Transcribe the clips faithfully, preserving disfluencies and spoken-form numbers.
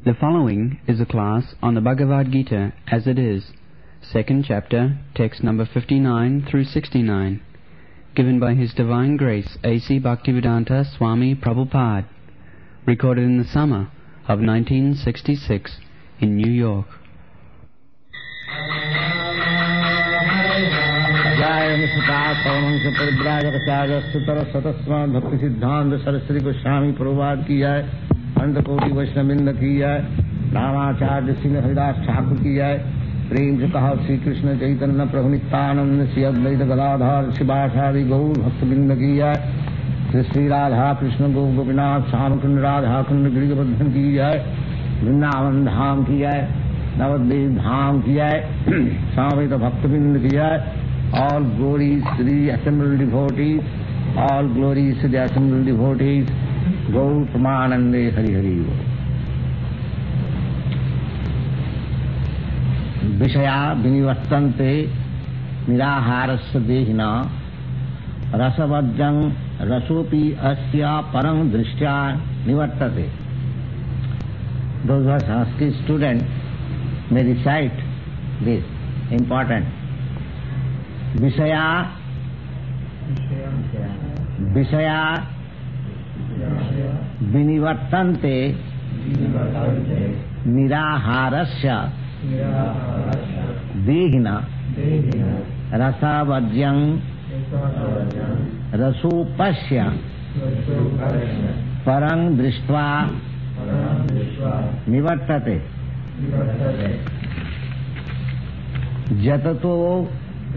The following is a class on the Bhagavad Gita as it is, second chapter, text number fifty-nine through sixty-nine, given by His Divine Grace A C Bhaktivedanta Swami Prabhupada, recorded in the summer of nineteen sixty-six in New York. भक्ति सिद्धांत सरस्वती गोस्वामी प्रभुपाद की जय, अनंत कोटि वैष्णववृंद की जय, रामाचार्य श्री हरिदास ठाकुर की जय। प्रेम से कहा श्री कृष्ण चैतन्य प्रभु नित्यानंद श्री अद्वैत गदाधर शिवासादि गौर भक्तवृंद की जय। श्री श्री राधा कृष्ण गो गोपीनाथ श्याम कुंड राधा कुंड गिरिवर्धन की जय। वृंदावन धाम की जय, नवद्वीप धाम की जय, समवेत भक्तवृंद की जय। All glories to the assembled devotees, all glories to the assembled devotees. Gaur Pramanande Hari Hari. Vishaya vinivartante niraharasya dehina rasavajjang rasopi asya parang drishtya nivartate. Those who are Sanskrit students may recite this important. Vishaya, Vishaya, Vinivartante, Niraharasya, Dehina, Rasavajyang, Rasupasya, Parang Drishtva, Nivartate, Jatato,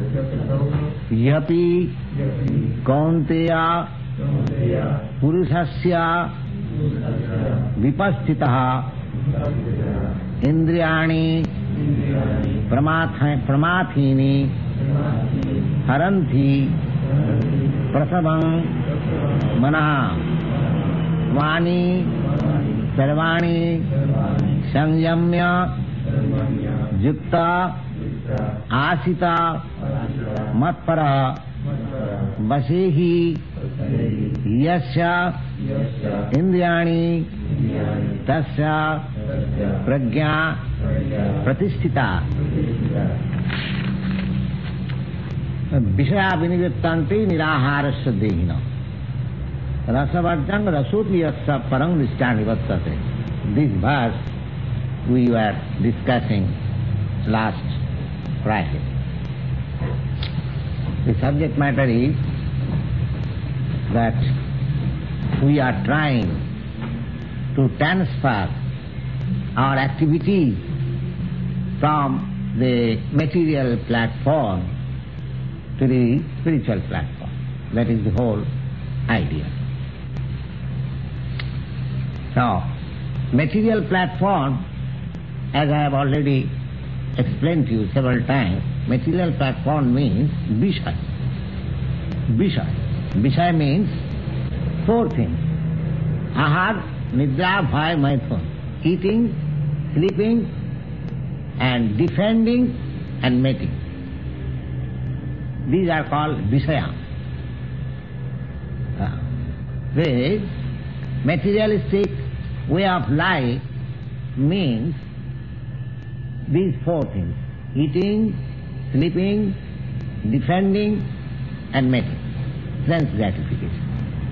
Yapi Kaunteya Purusasya Vipastitaha Indriyani Pramathini Haranthi Prasabang Manaha Vani Sarvani Sangyamya Yukta Asita Matpara Vasehi Yasya Indriyani Tasya Prajna Pratisthita. Vishaya vinivartante niraharasya dehina rasavajjang rasopi yasya parang drishtya nivartate. This verse we were discussing last Friday. The subject matter is that we are trying to transfer our activities from the material platform to the spiritual platform. That is the whole idea. So, material platform, as I have already explained to you several times, material platform means Vishaya. Vishaya. Vishaya means four things. Ahar, Nidra, Bhai, Maithun. Eating, sleeping, and defending, and mating. These are called Vishaya. Uh, the materialistic way of life means these four things: eating, sleeping, defending, and mating. Sense gratification.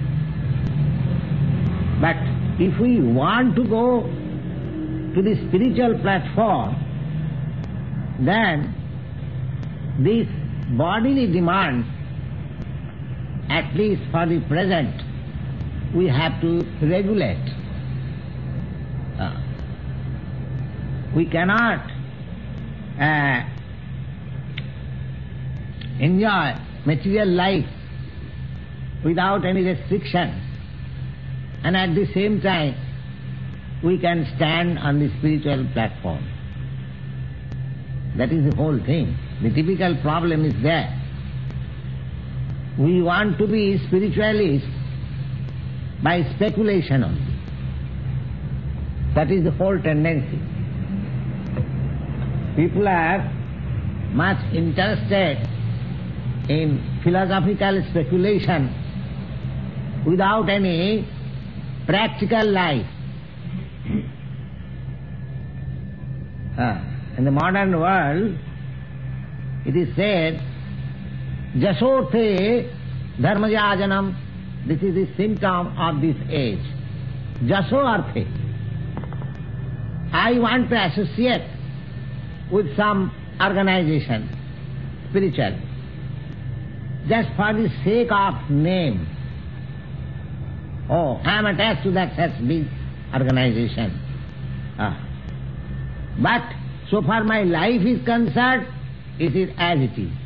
But if we want to go to the spiritual platform, then these bodily demands, at least for the present, we have to regulate. Uh, we cannot uh, enjoy material life without any restriction, and at the same time we can stand on the spiritual platform. That is the whole thing. The typical problem is there. We want to be spiritualists by speculation only. That is the whole tendency. People are much interested in philosophical speculation without any practical life. Uh, in the modern world, it is said, Jasothe dharmajajanam. This is the symptom of this age. Jaso arthe. I want to associate with some organization, spiritual, just for the sake of name. Oh, I am attached to that such big organization. Ah. But so far my life is concerned, it is as it is.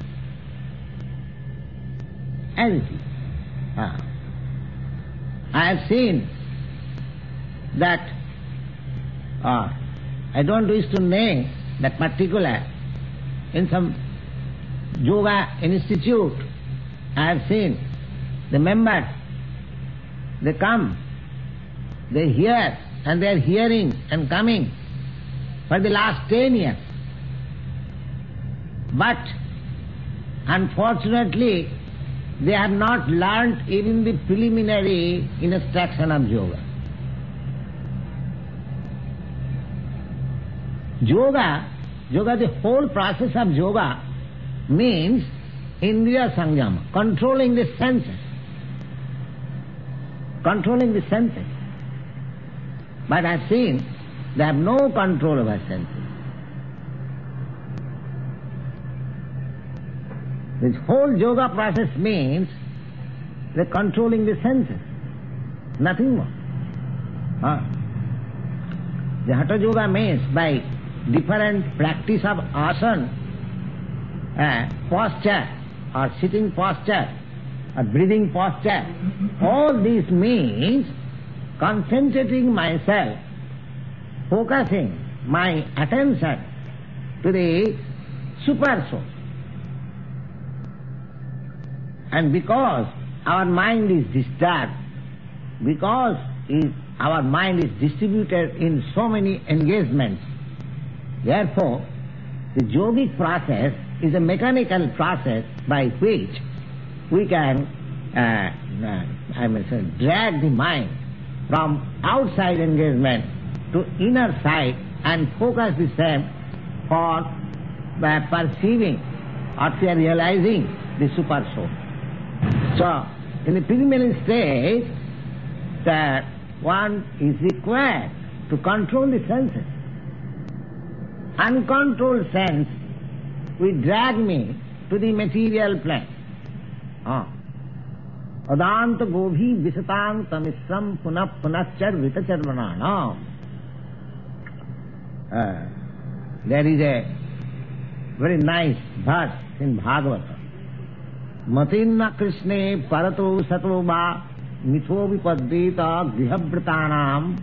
As it is. Ah. I have seen that, ah, I don't wish to name that particular, in some yoga institute, I have seen the members, they come, they hear, and they are hearing and coming for the last ten years. But unfortunately, they have not learnt even the preliminary instruction of yoga. Yoga, yoga, the whole process of yoga means indriya sangyama, controlling the senses. Controlling the senses. But I have seen they have no control over senses. This whole yoga process means the controlling the senses, nothing more. Huh? The Hatha Yoga means by different practice of asana, uh, posture, or sitting posture, or breathing posture, all this means concentrating myself, focusing my attention to the super soul. And because our mind is disturbed, because is, our mind is distributed in so many engagements, therefore the yogic process is a mechanical process by which we can uh, uh, I must say, drag the mind from outside engagement to inner side and focus the same for uh, perceiving or for realizing the super soul. So, in the preliminary stage, that one is required to control the senses. Uncontrolled sense will drag me to the material plane. Ah. Adanta gobhi visatang tamisram punap punachar vitacharvanana. Uh, there is a very nice verse in Bhagavata. Matinna Krishne parato sato va mitho vipaddeta grihabratanam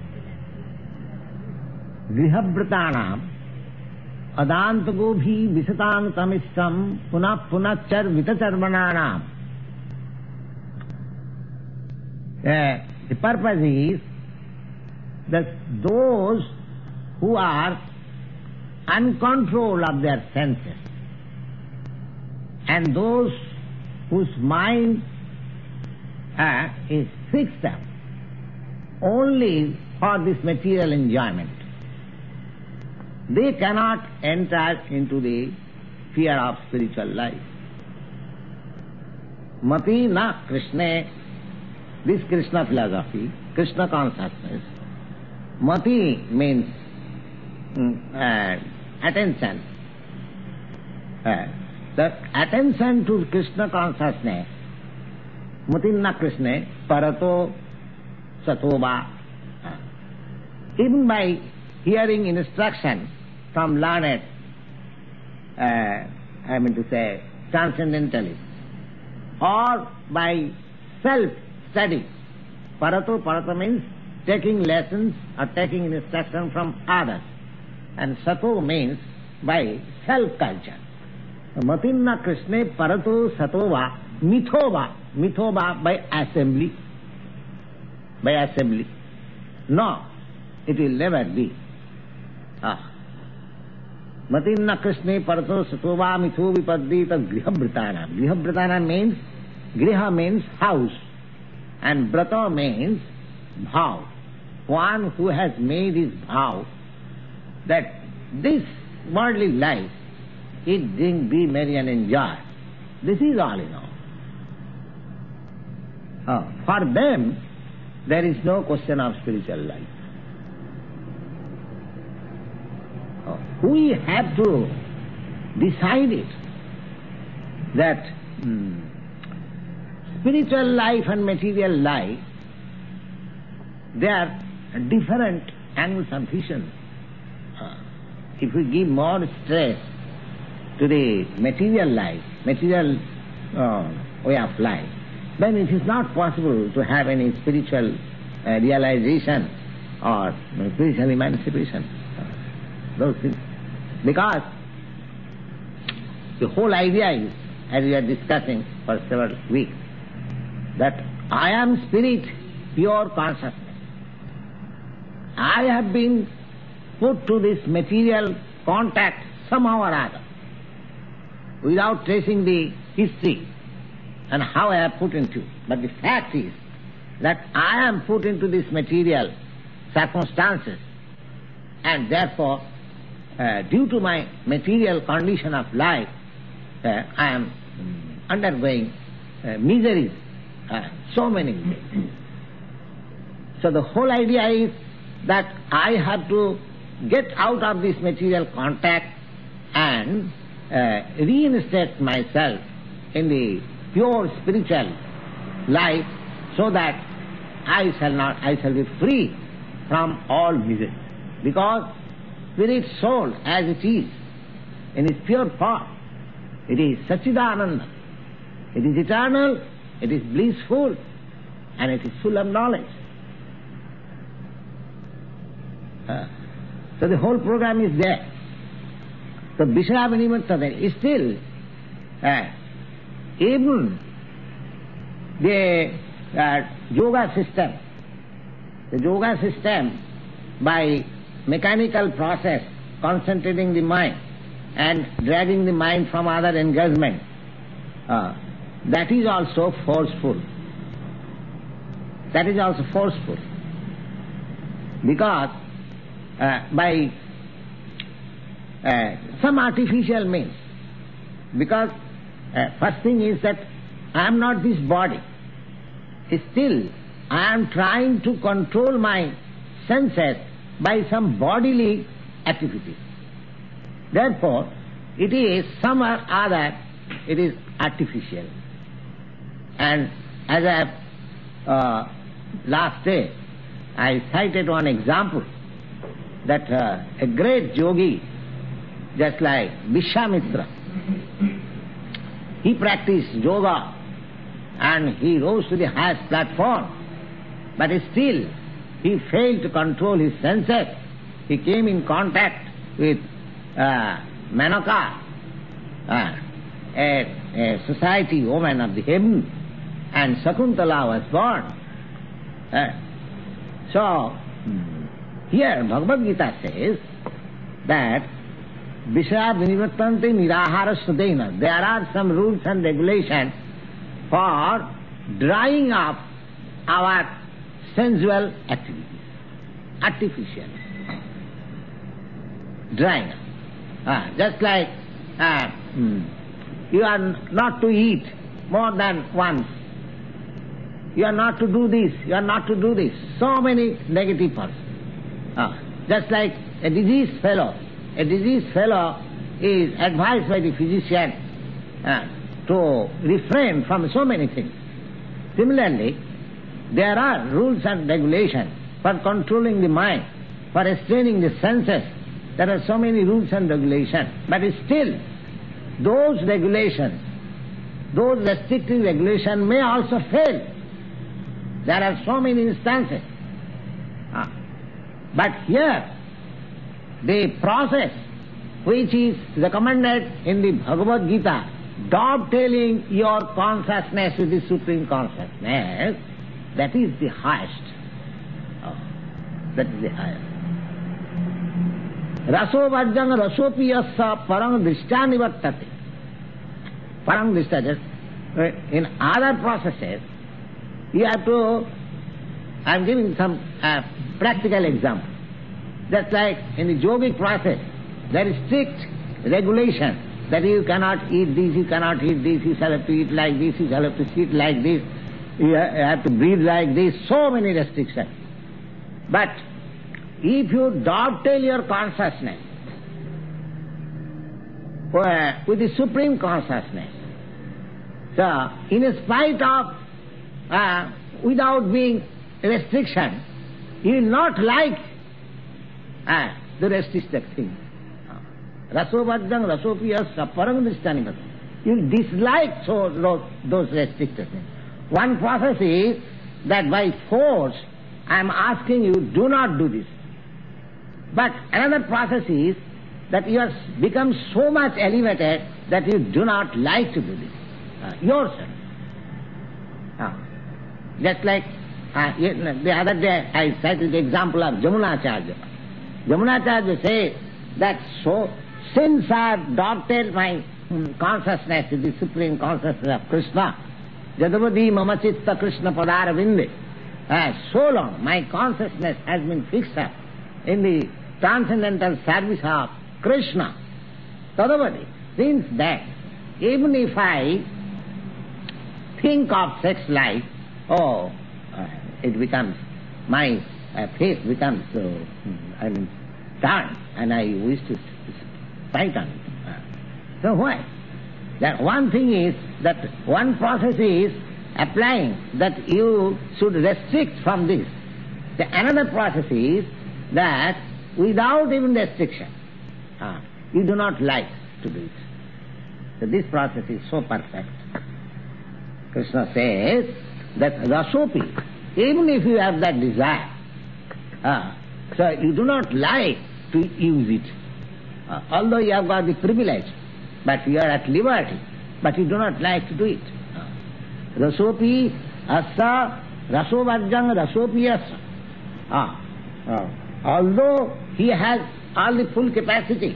grihabratanam adantago bhi visatang tamisam punah punachar vitacharvananam. Uh, the purpose is that those who are uncontrolled of their senses and those whose mind uh, is fixed up only for this material enjoyment, they cannot enter into the sphere of spiritual life. Mati na Krishna, this Krishna philosophy, Krishna consciousness, Mati means uh, attention. Uh, the attention to Krishna consciousness, Matinna Krishna, Parato Satova. Uh, even by hearing instruction from learned, uh, I mean to say, transcendentalists, or by self-study. Parato, Parato means taking lessons or taking instruction from others. And Sato means by self-culture. Matinna Krishna Parato Satova Mithova. Mithova by assembly. By assembly. No, it will never be. Ah. Matinna Krishna Parato Satova Mitho Vipaddita Grihabritana. Grihabritana means, Griha means house. And Brata means vow. One who has made his vow that this worldly life, eat, drink, be merry and enjoy. This is all in all. Uh, for them, there is no question of spiritual life. Uh, we have to decide it, that hmm, spiritual life and material life, they are different angles of vision. Uh, if we give more stress to the material life, material uh, way of life, then it is not possible to have any spiritual uh, realization or uh, spiritual emancipation. Uh, those things. Because the whole idea is, as we are discussing for several weeks, that I am spirit, pure consciousness. I have been put to this material contact somehow or other, without tracing the history and how I have put into. But the fact is that I am put into this material circumstances, and therefore, uh, due to my material condition of life, uh, I am undergoing uh, miseries, uh, so many miseries. So the whole idea is that I have to get out of this material contact and uh, reinstate myself in the pure spiritual life, so that I shall not, I shall be free from all misery. Because spirit soul as it is, in its pure form, it is Satchidananda. It is eternal, it is blissful, and it is full of knowledge. Uh, so the whole program is there. So Vishaya Vinivartana is still uh, even the uh, yoga system, the yoga system by mechanical process, concentrating the mind and dragging the mind from other engagement, uh, that is also forceful. That is also forceful. Because uh, by uh, some artificial means, because uh, first thing is that I am not this body. Still, I am trying to control my senses by some bodily activity. Therefore, it is some or other, it is artificial. And as I, uh, last day, I cited one example, that uh, a great yogi, just like Vishwamitra, he practiced yoga and he rose to the highest platform, but still he failed to control his senses. He came in contact with uh, Menaka, uh, a, a society woman of the heaven, and Sakuntala was born. Uh, so, here Bhagavad Gita says that Vishaya Vinivartante Nirahara Sudena. There are some rules and regulations for drying up our sensual activities, artificial drying up. Ah, just like ah, hmm, you are not to eat more than once. You are not to do this, you are not to do this. So many negative parts. Ah, just like a diseased fellow. A diseased fellow is advised by the physician uh, to refrain from so many things. Similarly, there are rules and regulations for controlling the mind, for restraining the senses. There are so many rules and regulations. But still, those regulations, those restrictive regulations may also fail. There are so many instances. Uh, but here, the process which is recommended in the Bhagavad Gita, dovetailing your consciousness with the Supreme Consciousness, that is the highest. Oh, that is the highest. Raso vajjang rasopi yassa parang drishtya nivartate. Parang drishtya, just in other processes, you have to, I am giving some uh, practical example. Just like in the yogic process, very strict regulation that you cannot eat this, you cannot eat this, you shall have to eat like this, you shall have to sit like this, you have to breathe like this, so many restrictions. But if you dovetail your consciousness with the Supreme Consciousness, so in spite of, uh, without being restriction, you will not like uh, the restricted thing. Rasovajjang rasopiyasya parang drishtani. You will dislike so, those restricted things. One process is that by force I am asking you, do not do this. But another process is that you have become so much elevated that you do not like to do this uh, yourself. Uh, just like uh, the other day I cited the example of Jamunacharya. Jamunacharya says that so since I have dovetailed my um, consciousness to the Supreme Consciousness of Krishna, Jadavadi mama chitta Krishna padara vinde, uh, so long my consciousness has been fixed up in the transcendental service of Krishna. Tadavadi, since then, even if I think of sex life, oh, uh, it becomes, my uh, face becomes so, uh, I mean, turned, and I wish to spite on it. Uh, so why? That one thing is, that one process is applying that you should restrict from this. The another process is that without even restriction, uh, you do not like to do it. So this process is so perfect. Krishna says that rasopi, even if you have that desire, uh, so you do not like to use it. Uh, although you have got the privilege, but you are at liberty, but you do not like to do it. Uh, rasopi asa rasovajjang rasopi asa. Uh, uh, although he has all the full capacity,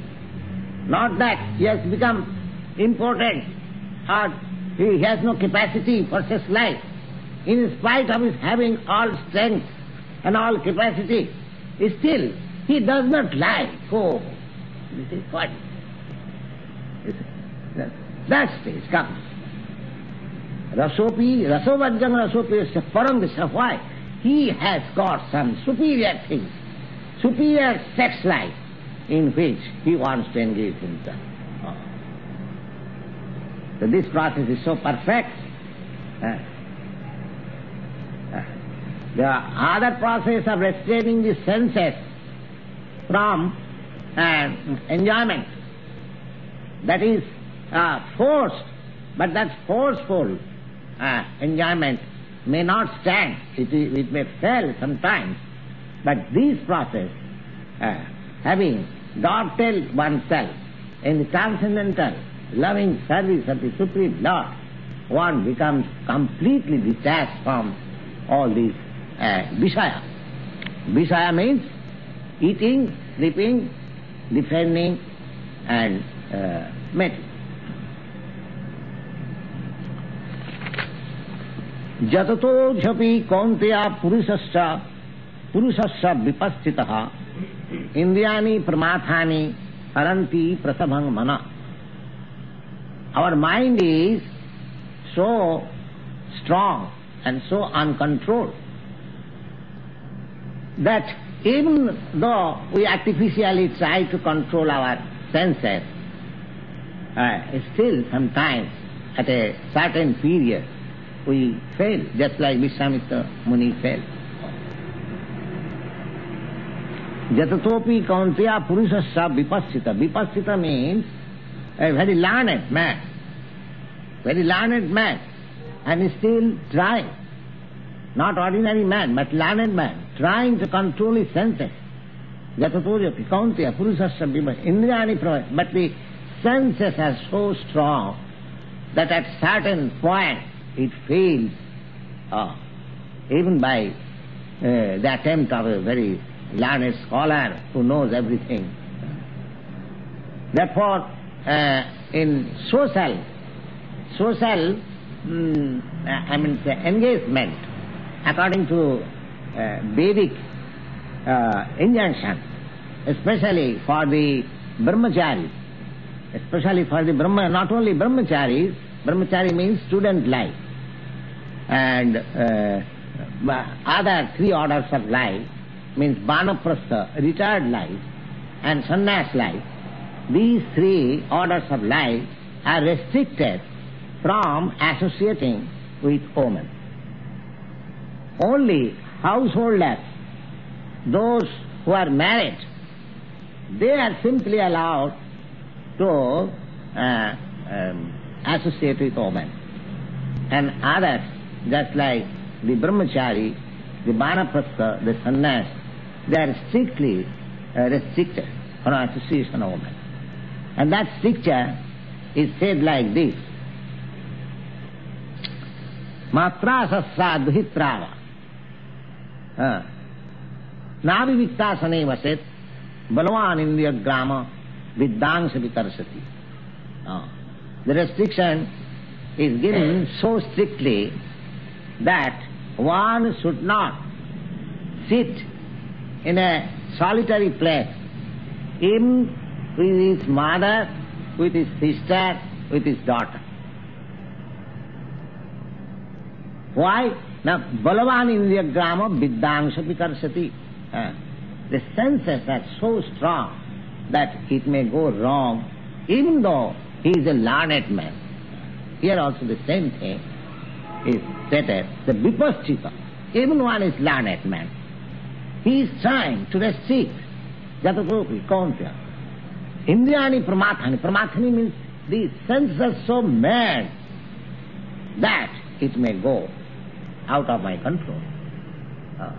not that he has become important or he has no capacity for such life. In spite of his having all strength and all capacity, still he does not like. Oh, this is what? That stage comes. Rasopi, rasovajjang rasopi is param disha. Why? He has got some superior things, superior sex life in which he wants to engage himself. So this process is so perfect. Uh, uh, the other process of restraining the senses from uh, enjoyment, that is uh, forced, but that forceful uh, enjoyment may not stand, it, it may fail sometimes. But this process, uh, having dovetailed oneself in the transcendental loving service of the Supreme Lord, one becomes completely detached from all these uh, Vishaya. Vishaya means eating, sleeping, defending and uh, mating. Jatato jhapi kaunteya purusasya purusasya vipasthitaha indriyani pramathani haranti prasabhang mana. Our mind is so strong and so uncontrolled that even though we artificially try to control our senses, uh, still sometimes at a certain period we fail, just like Vishwamitra Muni failed. Jatatopi kaunteya purusasya vipassita. Vipassita means a very learned man, very learned man, and still trying, not ordinary man, but learned man, trying to control his senses. Jatatopi kaunteya purusasya vipassita. Indriyani pravaya. But the senses are so strong that at certain point it fails, uh, even by uh, the attempt of a very learned scholar who knows everything. Therefore, uh, in social, social, um, I mean, say, engagement, according to uh, Vedic uh, injunction, especially for the brahmacharis, especially for the brahma, not only brahmacharis, brahmachari means student life, and uh, other three orders of life, means vanaprastha, retired life, and sannyas life. These three orders of life are restricted from associating with women. Only householders, those who are married, they are simply allowed to uh, um, associate with women. And others, just like the brahmachari, the vanaprastha, the sannyas, they are strictly uh, restricted from association of women. And that stricture is said like this: Matra sasra duhitrava navivikta sane vaset balavan indriya grama viddangsa vitarsati. The restriction is given so strictly that one should not sit in a solitary place, even with his mother, with his sister, with his daughter. Why? Now, balavan indriya grama viddangsa vitarsati. The senses are so strong that it may go wrong, even though he is a learned man. Here also the same thing is stated. The vipaschita, even one is learned man, he is trying to restrict jatakopi, kauntya. Indriyani pramathani. Pramathani means the senses are so mad that it may go out of my control. Uh.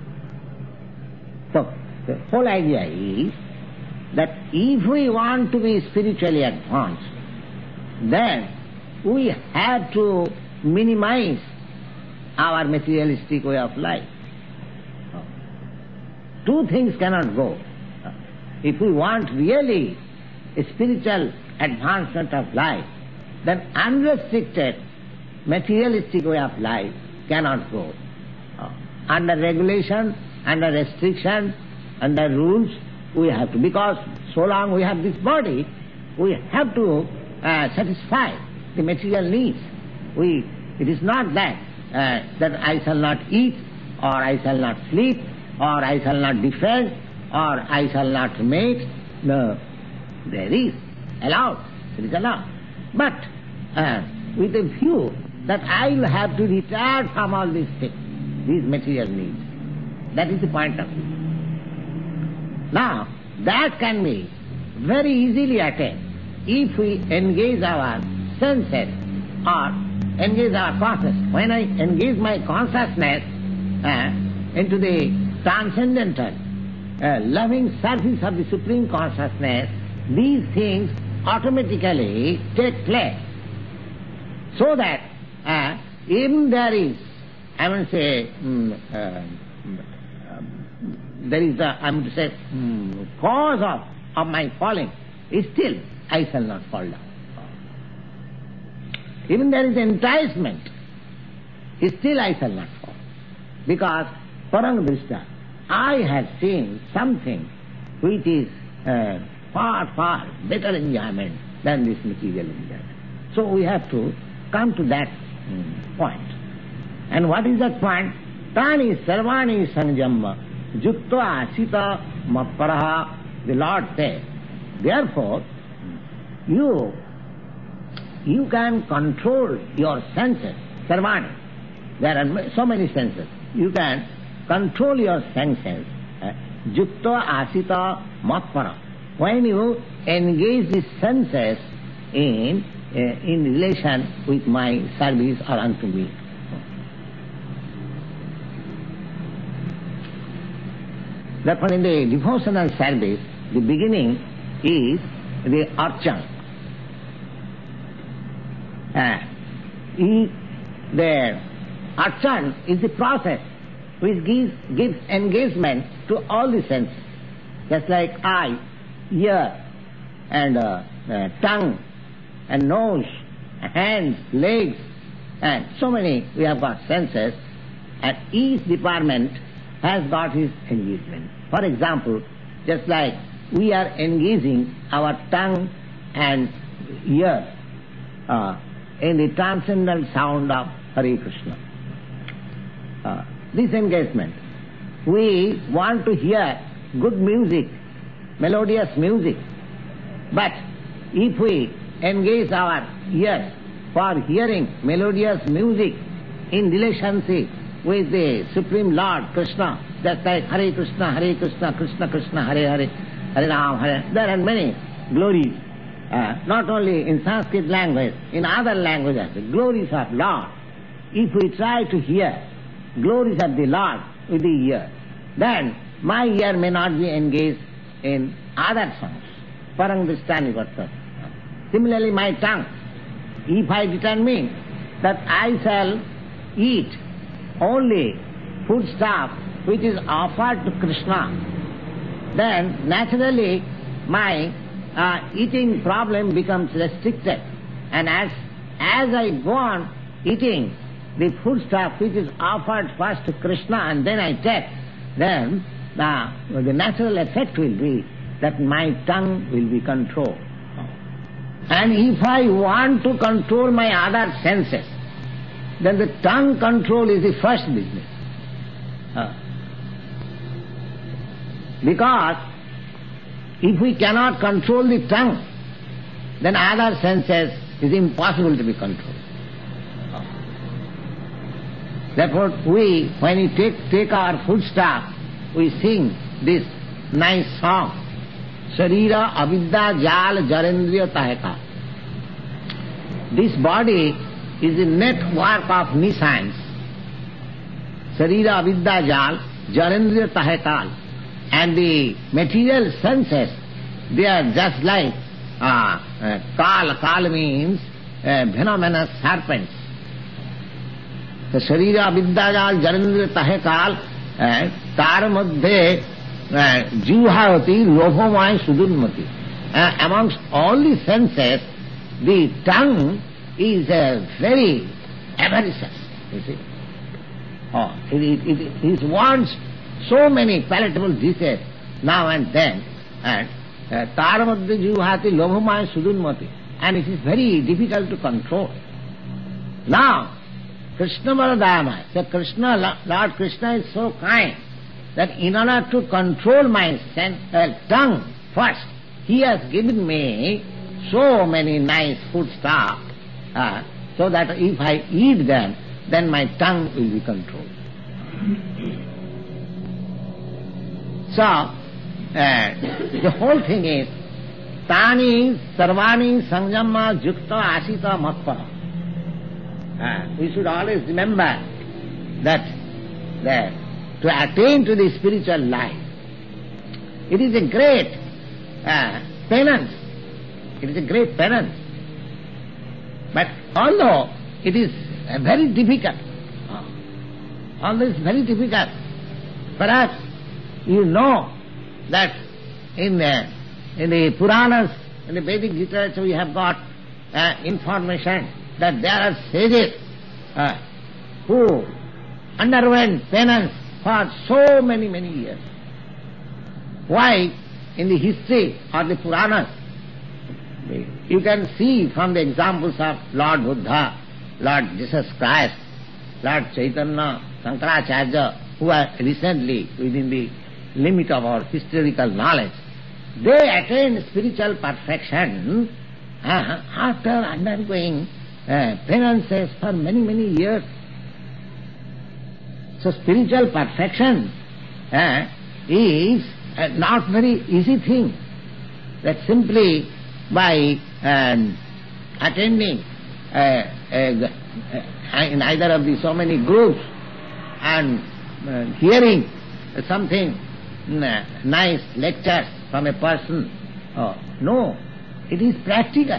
So, the whole idea is that if we want to be spiritually advanced, then we have to minimize our materialistic way of life. Two things cannot go. If we want really a spiritual advancement of life, then unrestricted materialistic way of life cannot go. Under regulation, under restriction, under rules, we have to, because so long we have this body, we have to uh, satisfy the material needs. We, it is not that uh, that I shall not eat, or I shall not sleep, or I shall not defend, or I shall not mate. No, there is allowed, it is allowed. But uh, with a view that I will have to retire from all these things, these material needs. That is the point of view. Now, that can be very easily attained if we engage our senses or engage our consciousness. When I engage my consciousness uh, into the transcendental, uh, loving service of the Supreme Consciousness, these things automatically take place. So that uh, even there is, I would say, um, uh, there is the, I would say, um, cause of, of my falling, still I shall not fall down. Even there is enticement, still I shall not fall. Because Parang Drishta, I have seen something which is uh, far, far better enjoyment than this material enjoyment. So we have to come to that um, point. And what is that point? Tani sarvani sanjamma juktva asita mapparaha. The Lord says, therefore, you you can control your senses, sarvani. There are so many senses. You can control your senses, juktva asita mappara. When you engage the senses in uh, in relation with my service or unto me. Therefore, in the devotional service, the beginning is the archan. Uh, he, the archan is the process which gives, gives engagement to all the senses, just like eye, ear, and uh, uh, tongue, and nose, hands, legs, and so many we have got senses, and each department has got his engagement. For example, just like we are engaging our tongue and ear uh, in the transcendental sound of Hare Krishna. Uh, this engagement, we want to hear good music, melodious music, but if we engage our ears for hearing melodious music in relationship with the Supreme Lord Krishna, just like Hare Krishna, Hare Krishna, Krishna Krishna, Hare Hare, Hare Ram, Hare, there are many glories, uh, not only in Sanskrit language, in other languages, the glories of Lord. If we try to hear glories of the Lord with the ear, then my ear may not be engaged in other songs. Parang Drishtani Vartat. Similarly, my tongue, if I determine that I shall eat only foodstuff which is offered to Krishna, then naturally my uh, eating problem becomes restricted. And as, as I go on eating the foodstuff which is offered first to Krishna and then I take, then uh, the natural effect will be that my tongue will be controlled. And if I want to control my other senses, then the tongue control is the first business. Uh, because if we cannot control the tongue, then other senses is impossible to be controlled. Uh, therefore, we, when we take, take our foodstuff, we sing this nice song, Sharira avidya jal jarendriya taheka. This body is a network of nescience. Sharira avidya jal jarendriya tahekal. And the material senses, they are just like uh, uh, kal. Kal means uh, venomous serpents. So Sharira avidya jal jarendriya tahekal, tar madhye Juhavati lobhamaya sudurmati. Uh, amongst all the senses, the tongue is uh, very avaricious, you see. Oh, it, it, it, it wants so many palatable dishes now and then, and Taramadya Juhavati lobhamaya sudurmati, and it is very difficult to control. Now, Krishna Baladama, so Krishna, Lord Krishna is so kind that in order to control my sense, uh, tongue first, he has given me so many nice foodstuff, uh, so that if I eat them, then my tongue will be controlled. So, uh, the whole thing is, Tani sarvani sanjama jukta asita matpa. Uh, we should always remember that, that to attain to the spiritual life, it is a great uh, penance. It is a great penance. But although it is uh, very difficult, uh, although it is very difficult, perhaps you know that in the, in the Puranas, in the Vedic literature, we have got uh, information that there are sages uh, who underwent penance for so many, many years. Why? In the history of the Puranas, you can see from the examples of Lord Buddha, Lord Jesus Christ, Lord Chaitanya, Shankaracharya, who are recently within the limit of our historical knowledge, they attained spiritual perfection uh, after undergoing uh, penances for many, many years. So spiritual perfection uh, is uh, not very easy thing, that simply by um, attending uh, uh, in either of the so many groups and uh, hearing something uh, nice lecture from a person. Oh, no, it is practical.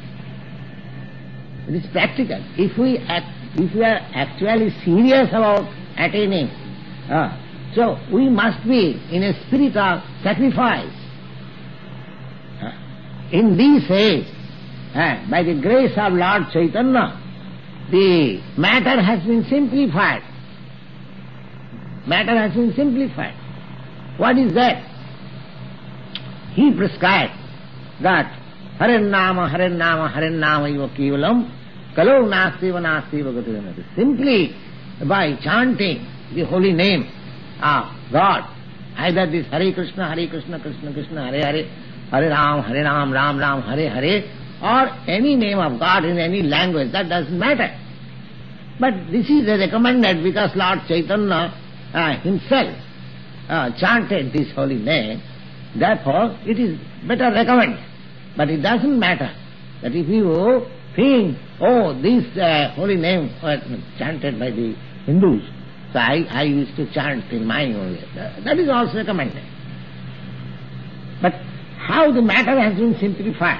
It is practical. If we act, if we are actually serious about attaining, uh, so we must be in a spirit of sacrifice. Uh, in this age, uh, by the grace of Lord Chaitanya, the matter has been simplified. Matter has been simplified. What is that? he prescribed that Haren Nama, Haren Nama, Haren Nama iva kevalam, kalau nastiva nastiva gatinati. Simply by chanting the holy name of God, either this Hare Krishna, Hare Krishna, Krishna Krishna, Hare Hare, Hare Ram, Hare Ram, Ram Ram, Hare Hare, or any name of God in any language, that doesn't matter. But this is recommended because Lord Chaitanya uh, himself uh, chanted this holy name, therefore it is better recommended. But it doesn't matter that if you think, oh, this uh, holy name was chanted by the Hindus, so I, I used to chant in my own way. That is also recommended. But how the matter has been simplified,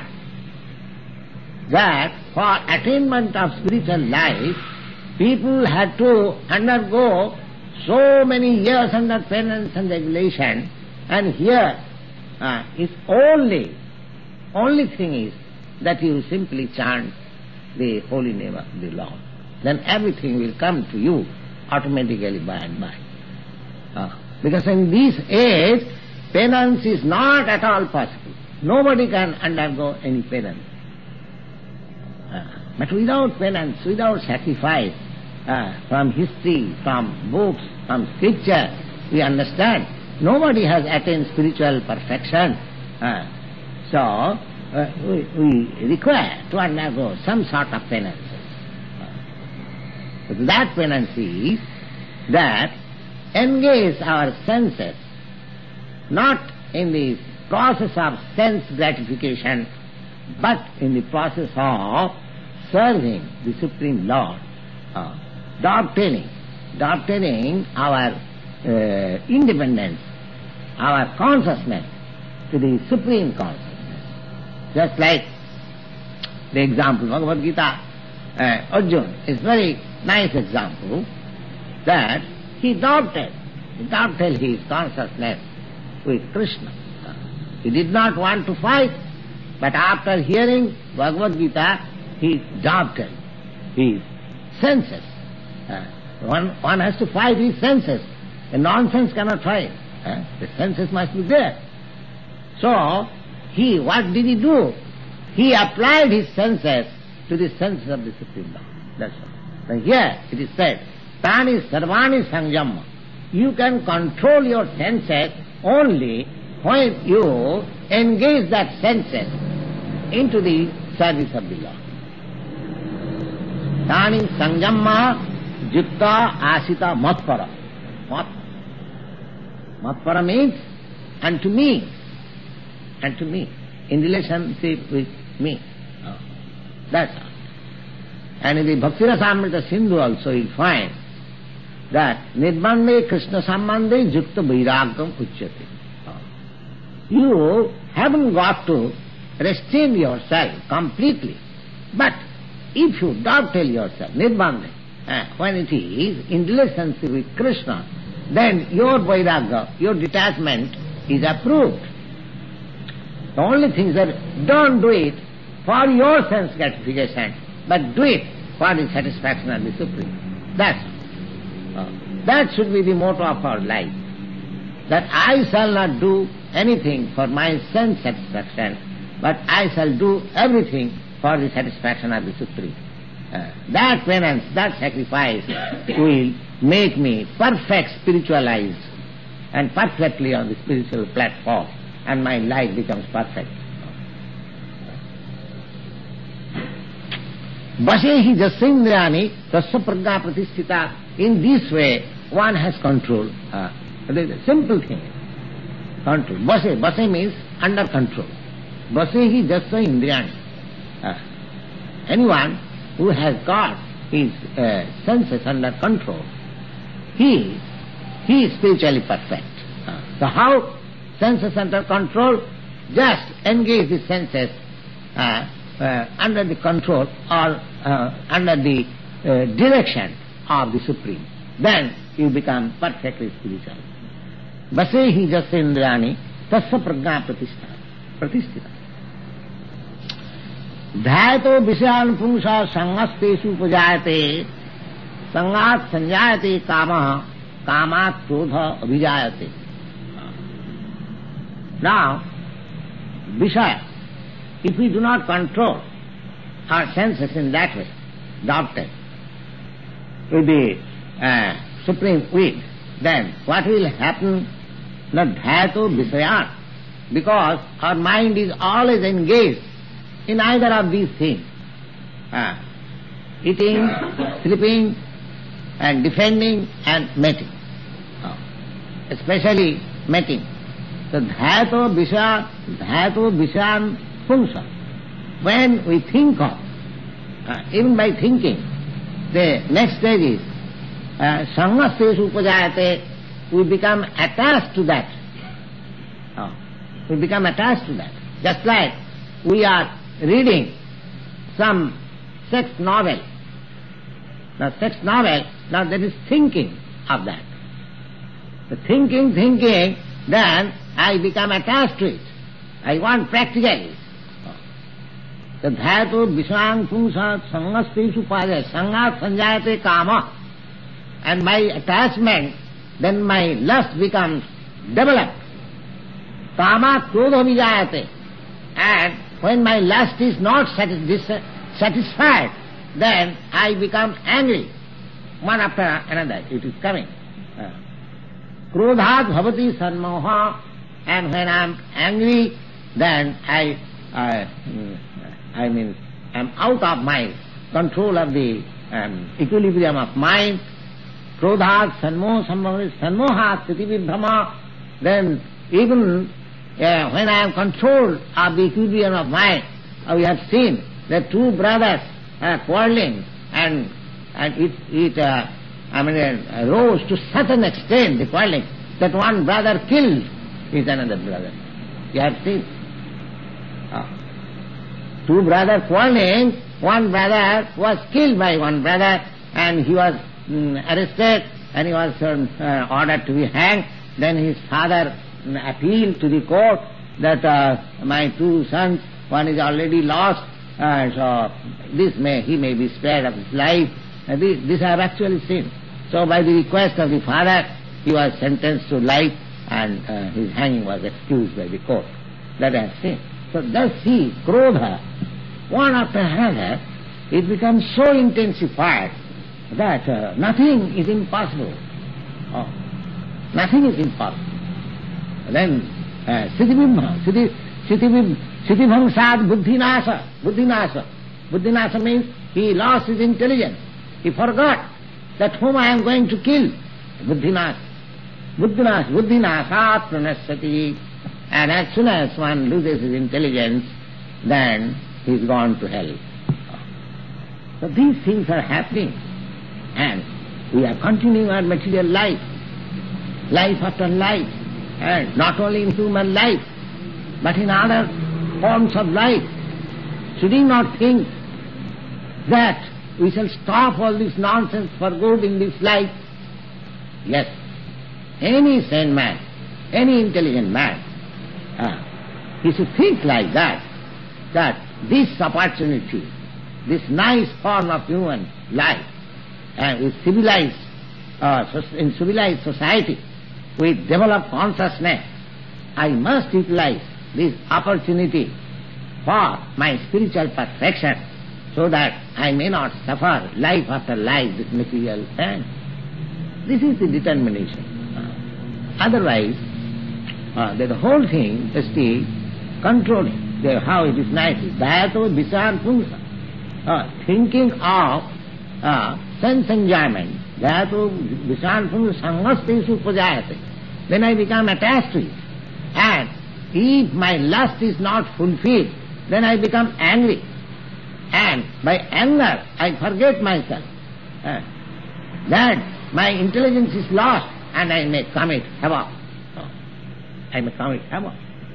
that for attainment of spiritual life, people had to undergo so many years under penance and regulation, and here uh, is only, only thing is that you simply chant the holy name of the Lord. Then everything will come to you automatically by and by. Uh, because in this age, penance is not at all possible. Nobody can undergo any penance. Uh, but without penance, without sacrifice, uh, from history, from books, from scripture, we understand nobody has attained spiritual perfection. Uh, so, uh, we, we require to undergo some sort of penance. Uh, that penance is that engage our senses not in the process of sense gratification, but in the process of serving the Supreme Lord, uh, dovetailing, dovetailing our uh, independence, our consciousness to the Supreme Consciousness. Just like the example, Bhagavad Gita, uh, Arjuna is very nice example that he dovetailed, he dovetailed his consciousness with Krishna. Uh, he did not want to fight, but after hearing Bhagavad Gita, he dovetailed his senses. Uh, one, one has to fight his senses. A nonsense cannot fight. Uh, the senses must be there. So, he, what did he do? He applied his senses to the senses of the Supreme Lord. That's all. Now here it is said, Tani sarvani sanjam. You can control your senses only when you engage that senses into the service of the Lord. Tani sanjamma jutta asita matpara. Mat. Matpara means unto me. Unto me. In relationship with me. Oh, that's all. And in the Bhakti Rasamrita Sindhu also you'll find that Nirbande Krishna Sambandhe Jukta Vairagam Uchyate. Oh. You haven't got to restrain yourself completely, but if you dovetail yourself, Nirbande, uh, when it is in relationship with Krishna, then your Vairagya, your detachment is approved. The only thing is that don't do it for your sense gratification, but do it for the satisfaction of the Supreme. That's uh, that should be the motto of our life. That I shall not do anything for my sense satisfaction, but I shall do everything for the satisfaction of the Supreme. Uh, that penance, that sacrifice will make me perfect spiritualized and perfectly on the spiritual platform, and my life becomes perfect. Vasehi jasindrani tasya prajna pratisthita. In this way, one has control. Uh, it is a simple thing. Control. Vase, vase means under control. Vasehi jasya indriyani. Uh, anyone who has got his uh, senses under control, he, he is spiritually perfect. Uh, so how senses under control? Just engage the senses uh, uh, under the control or uh, under the uh, direction of the Supreme. Then you become perfectly spiritual. Vasehi jasya indrani tasya prajna pratisthita. Pratisthita. Dhyato vishayan pumsa sangasteshu upajayate sangat sanjayate kamaha kamat krodha abhijayate. Now, Vishaya, if we do not control our senses in that way, adopted with the uh, supreme will, then what will happen? Na dhyato visaya, because our mind is always engaged in either of these things. Uh, eating, sleeping, and defending and mating. Uh, especially mating. So dhyato visaya, dhyato visayan pumsa. When we think of, uh, even by thinking, the next stage is uh, sangastesu upajayate, we become attached to that. Uh, we become attached to that. Just like we are reading some sex novel. Now sex novel, now there is thinking of that. The thinking, thinking, then I become attached to it. I want practically. The dhyato visayang pumsa sangastesu upajayate, sangat sanjayate kama. And my attachment, then my lust becomes developed. Kama krodha vijayate. And when my lust is not satisfied, then I become angry. One after another, it is coming. Krodhat bhavati sanmoha. And when I am angry, then I, I, I mean, I am out of my control of the um, equilibrium of mind. Krodhat sanmoha sambhavati sanmoha sthiti vibhrama. Then even uh, when I am controlled of the equilibrium of mind, uh, we have seen that two brothers are quarreling, and and it it uh, I mean uh, rose to such an extent, the quarreling, that one brother killed his another brother. You have seen. Uh, two brothers quarreling, one brother was killed by one brother, and he was mm, arrested, and he was uh, ordered to be hanged. Then his father mm, appealed to the court that uh, my two sons, one is already lost, uh, so this may he may be spared of his life. Uh, this, this I have actually seen. So by the request of the father, he was sentenced to life, and uh, his hanging was excused by the court. That I have seen. So thus see, krodha, one after another, it becomes so intensified that uh, nothing is impossible. Oh, nothing is impossible. Then, siddhivibha, siddhivamsad buddhinasa, buddhinasa. Buddhinasa means he lost his intelligence. He forgot that whom I am going to kill. Buddhinasa. Buddhinasa, buddhinasat pranasati. And as soon as one loses his intelligence, then he is gone to hell. So these things are happening, and we are continuing our material life, life after life, and not only in human life, but in other forms of life. Should we not think that we shall stop all this nonsense for good in this life? Yes, any sane man, any intelligent man, uh, he should think like that, that this opportunity, this nice form of human life, and uh, with civilized, uh, in civilized society, with developed consciousness, I must utilize this opportunity for my spiritual perfection, so that I may not suffer life after life with material pain. This is the determination. Uh, otherwise, uh, the whole thing is the controlling. The, how it is nice. Dhyato visar pumsa. Uh, thinking of uh, sense enjoyment. Dhyato visar pumsa sangastesu upajayate. Then I become attached to it. And if my lust is not fulfilled, then I become angry. And by anger, I forget myself. Uh, then my intelligence is lost, and I may commit havoc. Uh, I may commit havoc.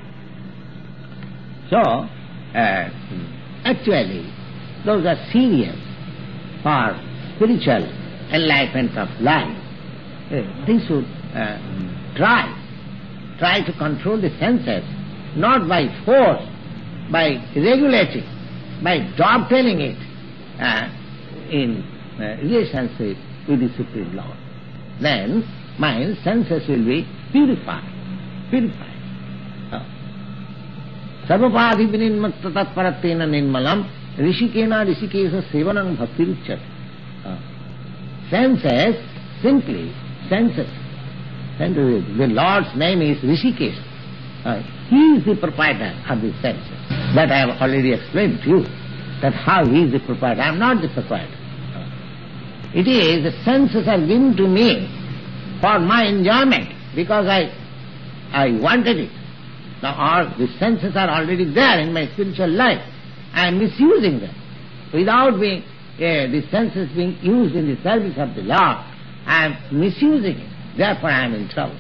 So, uh, actually, those are serious for spiritual enlightenment of life. Uh, they should uh, try, try to control the senses, not by force, by regulating, by dovetailing it uh, in uh, relationship with the Supreme Lord. Then my senses will be purified, purified. Uh, Sarvapadhi vinimmakta tatparatena nirmalam rishikena rishikesa sevanam bhakti ruchyate. Uh, senses, simply senses. senses. The Lord's name is Rishikesh. Uh, he is the proprietor of the senses. That I have already explained to you, that how he is the proprietor. I am not the proprietor. Uh, it is, the senses are given to me for my enjoyment, because I I wanted it. Now all the senses are already there in my spiritual life. I am misusing them. Without being, uh, the senses being used in the service of the Lord, I am misusing it. Therefore I am in trouble.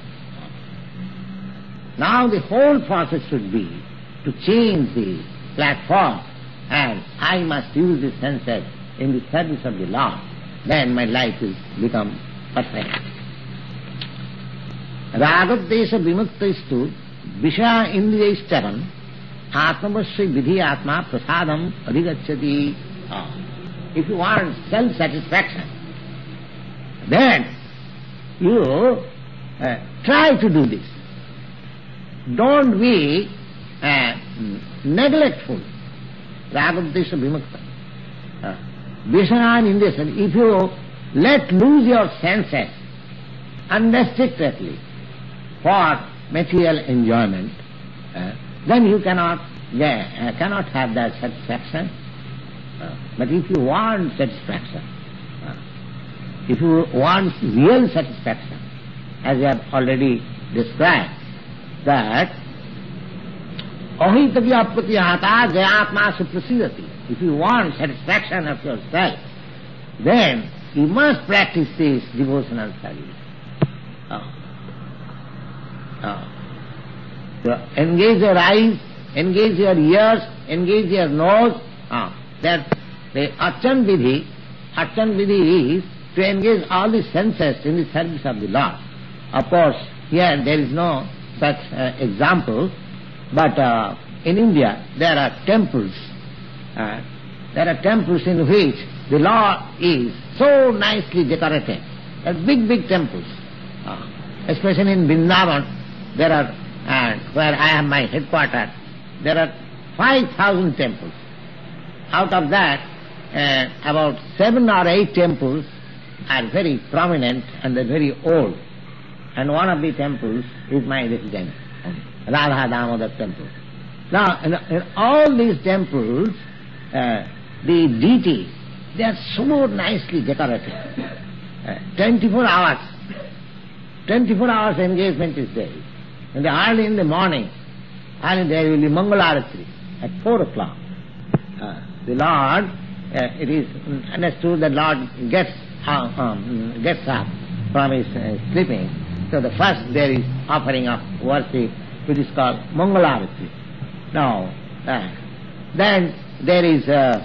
Now the whole process should be to change the platform, and I must use the senses in the service of the Lord. Then my life will become perfect. Ragadesha vimuktastu Vishya indriyaishcharan atmavasya vidhi atma prasadam adhigacchati. If you want self-satisfaction, then you uh, try to do this. Don't be uh, neglectful. Ragadesha vimukta. Vishya indriyaishcharan. If you let loose your senses unrestrictedly for material enjoyment, uh, then you cannot yeah, uh, cannot have that satisfaction. Uh, but if you want satisfaction, uh, if you want real satisfaction, as I have already described, that ahitavyapatihata jayatma suprasidati. If you want satisfaction of yourself, then you must practice this devotional service. Uh, uh, to engage your eyes, engage your ears, engage your nose. Uh, that the Archan Vidhi, Archan Vidhi is to engage all the senses in the service of the Lord. Of course, here there is no such uh, example, but uh, in India there are temples. Uh, there are temples in which the Lord is so nicely decorated. There are big, big temples. Uh, especially in Vrindavan, there are, uh, where I have my headquarters, there are five thousand temples. Out of that, uh, about seven or eight temples are very prominent and they're very old. And one of the temples is my residence, Radha Damodar temple. Now, in, in all these temples, uh, the deities, they are so nicely decorated. Uh, twenty-four hours, twenty-four hours engagement is there. And early in the morning, early there will be Mangalarati at four o'clock. Uh, the Lord, uh, it is understood that Lord gets, uh, um, gets up from his uh, sleeping. So the first there is offering of worship, which is called Mangalarati. Now, uh, then there is uh,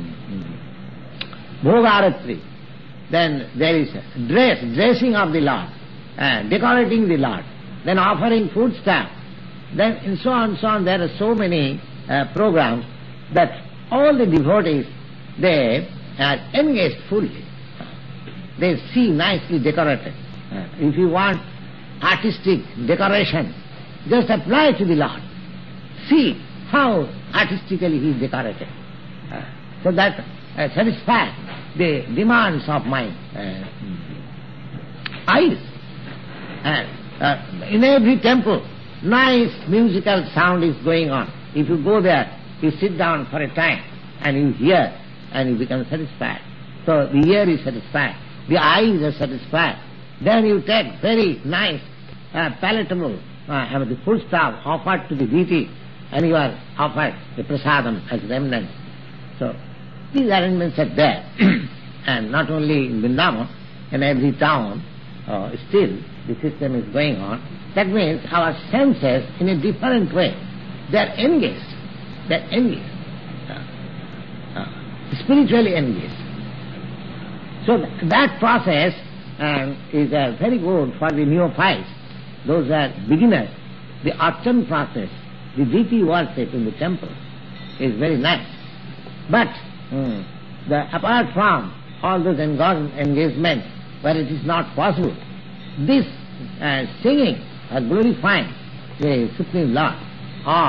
um, Bhogaratri. Then there is dress, dressing of the Lord, uh, decorating the Lord, then offering food stuff, then and so on, so on. There are so many uh, programs that all the devotees, they are engaged fully. They see nicely decorated. Uh, if you want artistic decoration, just apply to the Lord. See how artistically he is decorated. Uh, so that uh, satisfies the demands of my uh, eyes. And uh, in every temple, nice musical sound is going on. If you go there, you sit down for a time and you hear and you become satisfied. So the ear is satisfied, the eyes are satisfied. Then you take very nice, uh, palatable, uh, the food stuff offered to the deity, and you are offered the prasadam as remnant. So these arrangements are there. And not only in Vrindavan, in every town, uh, still the system is going on. That means our senses, in a different way, they are engaged. They are engaged. Uh, uh, spiritually engaged. So th- that process um, is uh, very good for the neophytes. Those are beginners. The Archan process, the deity worship in the temple is very nice. But mm, the, apart from all those engagements where it is not possible, this uh, singing or glorifying the Supreme Lord, or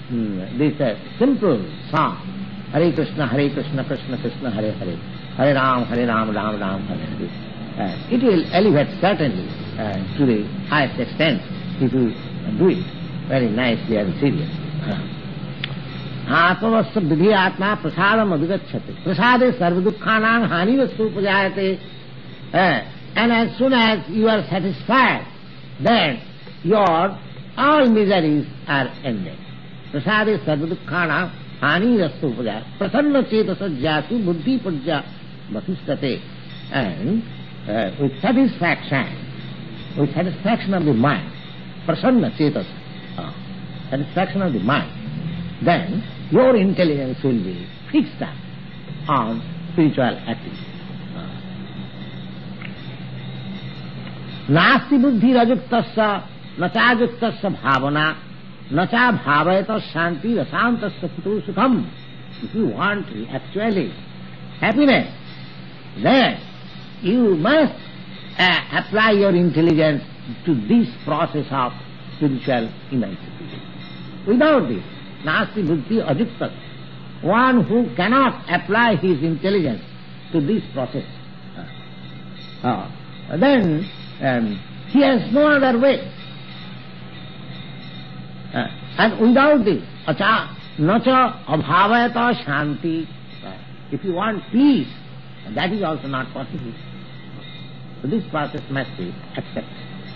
mm, this uh, simple song, Hare Krishna, Hare Krishna, Krishna Krishna, Hare Hare, Hare Ram, Hare Ram, Ram Ram, Hare Hare. Uh, it will elevate certainly uh, to the highest extent if you do it very nicely and seriously. आत्मवत्स विधि आत्मा प्रसादम अभिगच्छति प्रसादे सर्व दुखानां हानि वस्तु उपजायते and as soon as you are satisfied then your all miseries are ended. प्रसादे सर्व दुखानां हानि वस्तु उपजायते प्रसन्न चेतस जासु बुद्धि प्रज्ञा वतिष्ठते. And uh, with satisfaction with satisfaction of the mind, prasanna chetas, uh, satisfaction of the mind, then your intelligence will be fixed up on spiritual activity. Nasti buddhi rajuktasya nachajuktasya bhavana nacha bhavayata shanti rasantasya kutu sukham. If you want actually happiness, then you must uh, apply your intelligence to this process of spiritual emancipation. Without this, nasti buddhi ajuktas, one who cannot apply his intelligence to this process, uh, uh, then um, he has no other way. Uh, and without this, acha nacha abhavayata shanti, uh, if you want peace, that is also not possible. So this process must be accepted.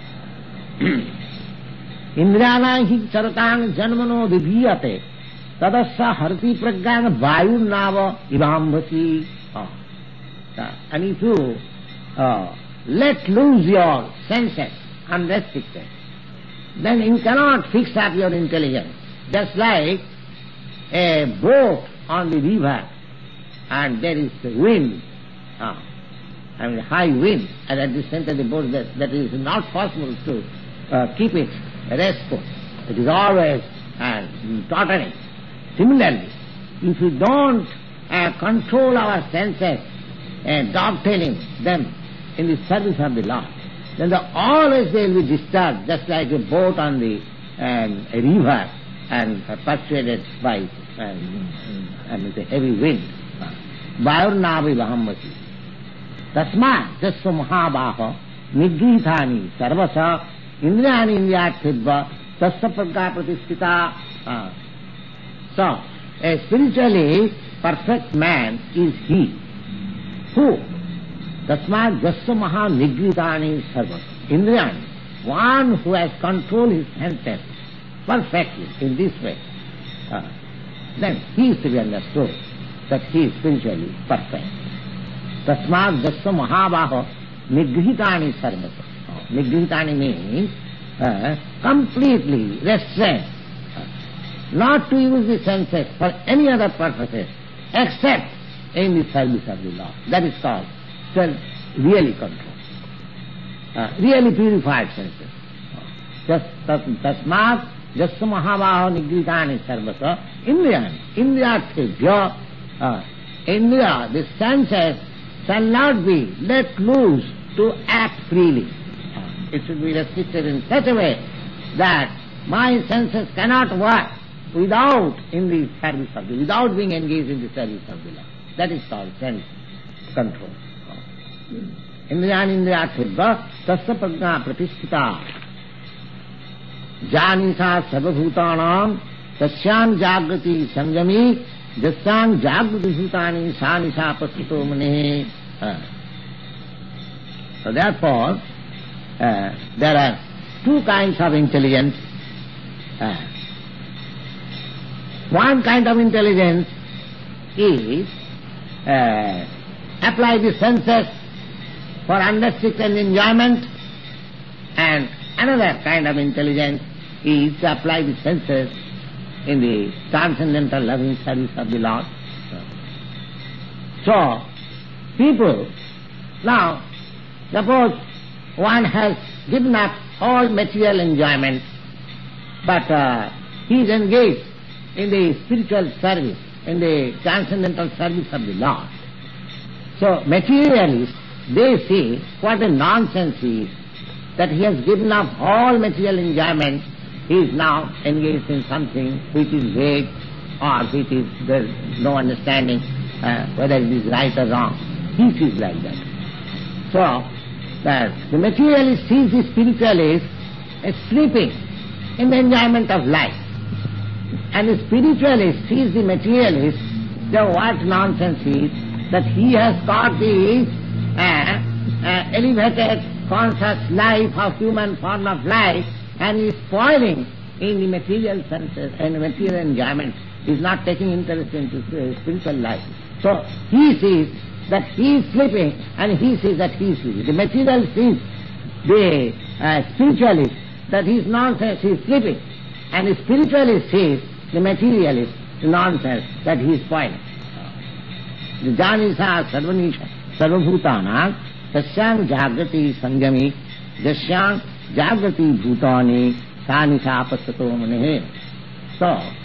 Indriyana hi charatang janmano vibhiyate tadasya harti prajnana vayurnava ivambhasi. And if you uh, let loose your senses unrestricted, then you cannot fix up your intelligence. Just like a boat on the river and there is the wind, uh, I mean high wind, and at the center of the boat that, that is not possible to uh, keep it restful. It is always uh, tottering. Similarly, if we don't uh, control our senses and dovetailing them in the service of the Lord, then the, always they will be disturbed, just like a boat on the um, a river and uh, persuaded by um, um, the heavy wind. Vayurnavi vahambasi. Tasma jasya mahabaha nigrihithani sarvasa indriyani indriyarthibha tasya prajna pratisthita. So, a spiritually perfect man is he who tasma jasya maha nigrihithani sarvasa indriyani, one who has controlled his senses perfectly in this way, uh, then he is to be understood that he is spiritually perfect. Tasmad jasya mahabaha nigrihitani sarvasa. Nigrihitani means uh, completely restrained, uh, not to use the senses for any other purposes except in the service of the Lord. That is called self really control, uh, really purified senses. Just tasmad jasya mahabaha nigrihitani sarvasa indriyani indriyarthibhya. Uh, Indriya, the senses, shall not be let loose to act freely. Uh, it should be restricted in such a way that my senses cannot work without in the service of the, without being engaged in the service of the Lord. That is called sense control. Indriyani indriyarthibha tasya prajna pratisthita. Janisa sarvabhutanam tasyam jagrati samyami Jasyam jagrati bhutani sanisa pasthito mane. So therefore, uh, there are two kinds of intelligence. Uh, one kind of intelligence is uh, apply the senses for unrestricted enjoyment, and another kind of intelligence is to apply the senses in the transcendental loving service of the Lord. So, people, now, suppose one has given up all material enjoyment, but uh, he is engaged in the spiritual service, in the transcendental service of the Lord. So, materialists, they say what a nonsense he is, that he has given up all material enjoyment he is now engaged in something which is vague or which is, there is no understanding uh, whether it is right or wrong. He feels like that. So, that the materialist sees the spiritualist as sleeping in the enjoyment of life. And the spiritualist sees the materialist, the what nonsense is, that he has got the uh, uh, elevated conscious life of human form of life and is spoiling in the material senses and material enjoyment. He is not taking interest into uh, spiritual life. So he sees that he is sleeping and he sees that he is sleeping. The material sees the uh, spiritualist that he is nonsense, he is sleeping. And the spiritualist sees the materialist, the nonsense, that he is spoiling. The Janisa Sarvanisha Sarvabhutana Tasyam Jagrati Sanjami Jasyam Jagrati Bhutani Sanisha Pasato Manehe. So,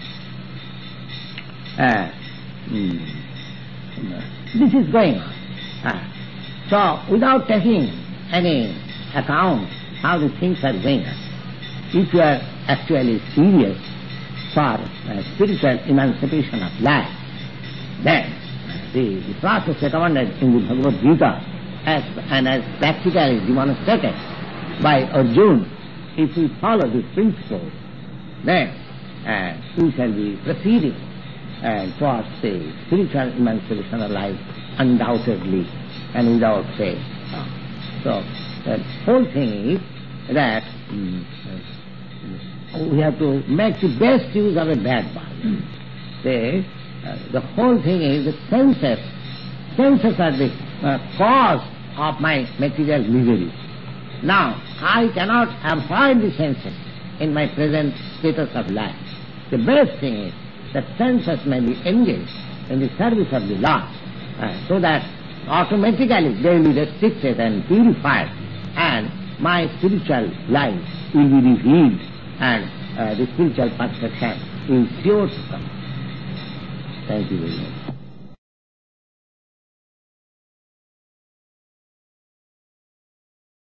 uh, hmm, this is going on. Uh, so, without taking any account how the things are going on, if you are actually serious for uh, spiritual emancipation of life, then the, the process recommended in the Bhagavad Gita as, and as practically demonstrated by Arjuna, if we follow this principle, then uh, we shall be proceeding uh, towards the spiritual emancipation of life undoubtedly and without fail. So the whole thing is that um, we have to make the best use of a bad body. The, uh, the whole thing is the senses. Senses are the uh, cause of my material misery. Now, I cannot avoid the senses in my present status of life. The best thing is that senses may be engaged in the service of the Lord, uh, so that automatically they will be restricted and purified, and my spiritual life will be revealed, and uh, the spiritual perfection is sure to come. Thank you very much.